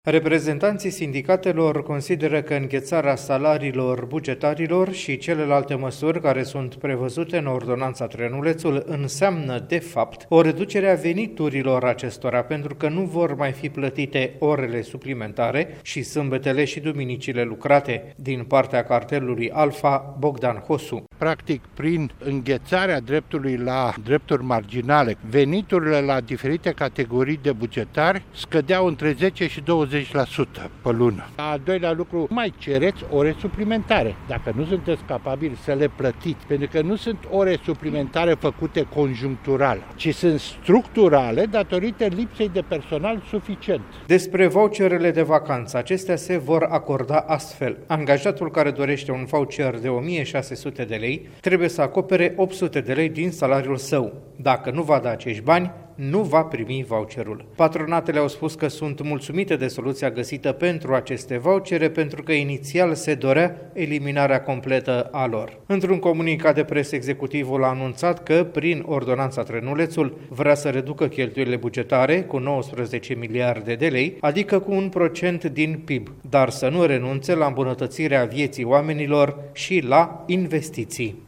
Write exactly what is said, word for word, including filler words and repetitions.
Reprezentanții sindicatelor consideră că înghețarea salariilor bugetarilor și celelalte măsuri care sunt prevăzute în ordonanța Trenulețul înseamnă, de fapt, o reducere a veniturilor acestora, pentru că nu vor mai fi plătite orele suplimentare și sâmbetele și duminicile lucrate. Din partea cartelului Alfa, Bogdan Hosu. Practic, prin înghețarea dreptului la drepturi marginale, veniturile la diferite categorii de bugetari scădeau între zece și douăzeci la sută pe lună. Al doilea lucru, mai cereți ore suplimentare, dacă nu sunteți capabili să le plătiți, pentru că nu sunt ore suplimentare făcute conjunctural, ci sunt structurale datorită lipsei de personal suficient. Despre voucherele de vacanță, acestea se vor acorda astfel. Angajatul care dorește un voucher de o mie șase sute de lei trebuie să acopere opt sute de lei din salariul său. Dacă nu va da acești bani, nu va primi voucherul. Patronatele au spus că sunt mulțumite de soluția găsită pentru aceste vouchere, pentru că inițial se dorea eliminarea completă a lor. Într-un comunicat de presă, executivul a anunțat că, prin ordonanța Trenulețul, vrea să reducă cheltuielile bugetare cu nouăsprezece miliarde de lei, adică cu un procent din P I B, dar să nu renunțe la îmbunătățirea vieții oamenilor și la investiții.